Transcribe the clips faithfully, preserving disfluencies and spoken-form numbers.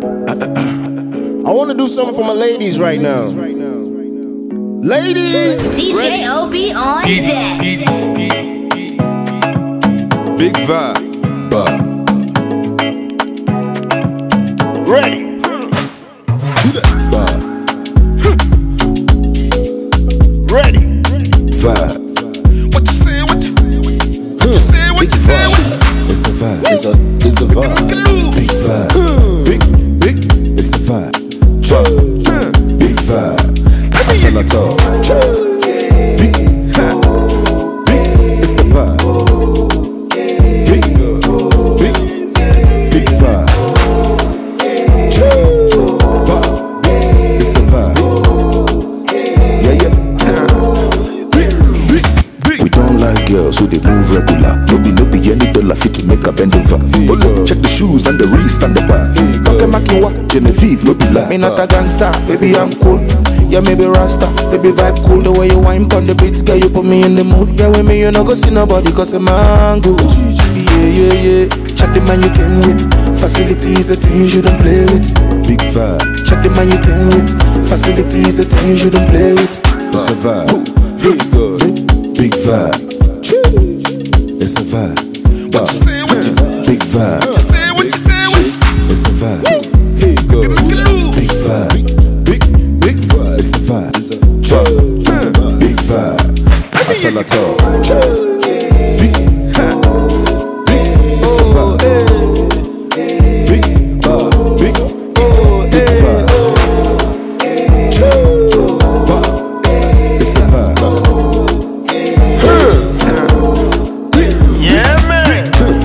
I want to do something for my ladies right now. Ladies! D J O B on deck. Big vibe. Ready. Do that. Bar. Ready. Vibe. What you say? What you, what you say? What you say? What you say? It's a vibe. It's a, it's a vibe. Big vibe. Big, big. It's a vibe. Chop. Big vibe. I tell her talk. Big, big. It's a vibe. Big, big, big vibe. It's a vibe. Yeah, yeah. We don't like girls who they move regular. No be, no be any dollar fit to make a bend over. Oh look, check the shoes and the wrist and the bar. Talking Makiwa, Genevieve, no be lie. Me not a gangster, baby I'm cool. Yeah, maybe Rasta, baby vibe cool. The way you whine on the beats, girl, you put me in the mood. Yeah, with me you no go see nobody cause I'm mango. Yeah, yeah, yeah. Check the man you came with. Facilities a thing you shouldn't play with. Big vibe. Check the man you came with. Facilities a thing you shouldn't play with. It's a vibe. Big, big vibe. It's a vibe. What you say? What you big vibe? What you say? What you say? What you say? It's a vibe. Big vibe. Big, big vibe. It's a vibe. Big vibe. I tell her talk. Big, big. It's a vibe. Big, big, big vibe. It's a vibe. Yeah, man.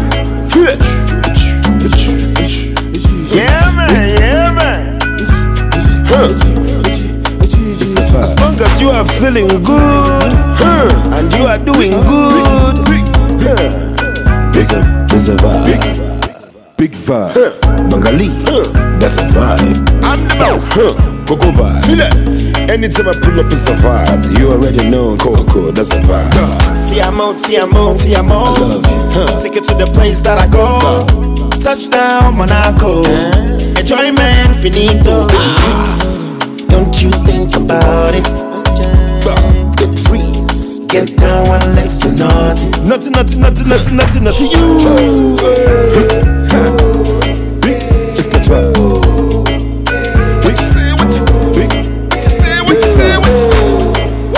Yeah, man. Yeah, man. As long as you are feeling good, huh, and you are doing good, huh, It's a, it's a vibe. Big, big vibe. huh, Bengali, huh, that's a vibe. I'm the bow, huh, Coco vibe. Feel it. Anytime I pull up, it's a vibe. You already know Coco, that's a vibe. Ti amo, ti amo, ti amo. I love you, huh. Take it to the place that I go. Touchdown, Monaco. Enjoyment finito. Don't you think about it? Get freeze. Get down and let's do naughty. Nothing, nothing, nothing, nothing, nothing, nothing. You. Big, it's a vibe. What you say? What you? Big, What you say? What you say? What you say?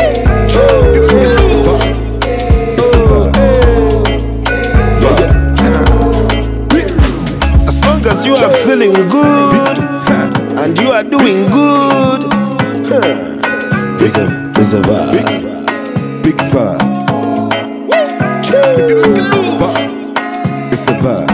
it's a vibe. As long as you are feeling good and you are doing good, huh, It's a, it's a vibe. Big vibe. It's a vibe.